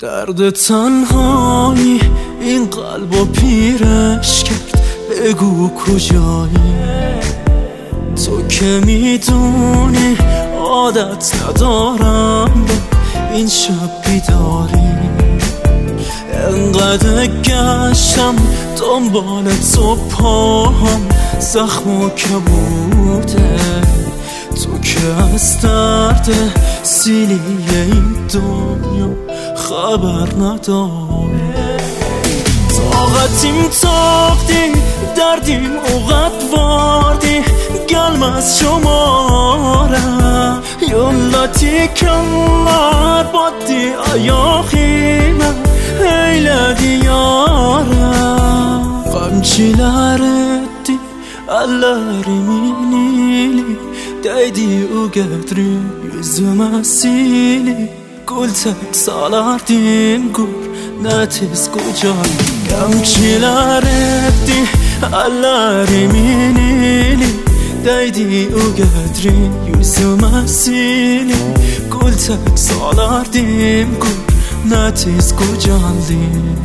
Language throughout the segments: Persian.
درد تنهایی این قلبو پیرش کرد، بگو کجایی؟ تو که میدونی عادت ندارم به این شب بیداری. انقدر گشتم دنبال تو، پاهم زخم و کبوده. تو که از درد سیلی این دنیا خبر نداری. طاقتیم تاختی، دردیم اوقات واردی، گلم از شمارم یلاتی کمار بادی ayağıma eyledi yaram. Kamçılar etti ellerimin ili, değdi o gedri yüzüme sili. Gül tek salardım gur netiz kucak. Kamçılar etti ellerimin ili, değdi o gedri yüzüme sili. Gül tek salardım gur netiz kucaldım.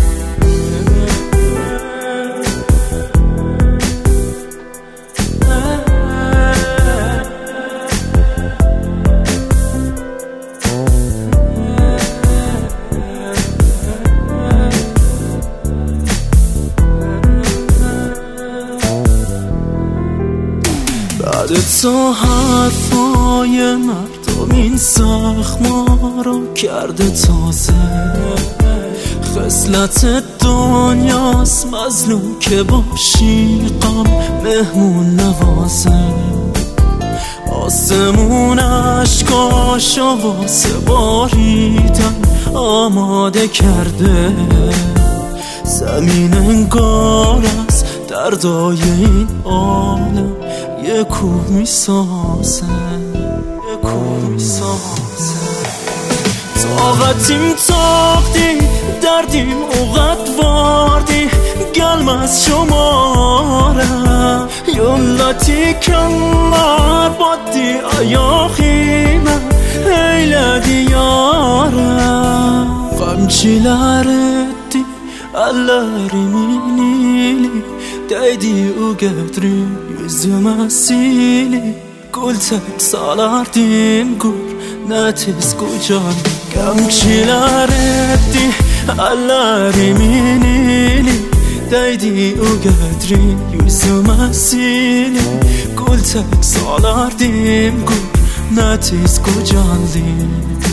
بعد تو حرفای مردم این زخما رو کرده تازه. خصلت دنیاست مظلوم که باشی غم مهمون نوازه. آسمون عشقاشو واسه باریدن آماده کرده. زمین انگار از دردای این عالم یه کوه میسازه، یه کوه میسازه. طاقتیم تاختی، دردیم اوقات واردی، گلم از شمارم یلاتی کمار بادی ayağıma eyledi yaram. Kamçılar etti ellerimin ili, değdi o gedri yüzüme sili. Gül tek salardım gur netiz kucak. Kamçılar etti ellerimin ili, değdi o gedri yüzüme sili. Gül tek salardım gur netiz kucaldım.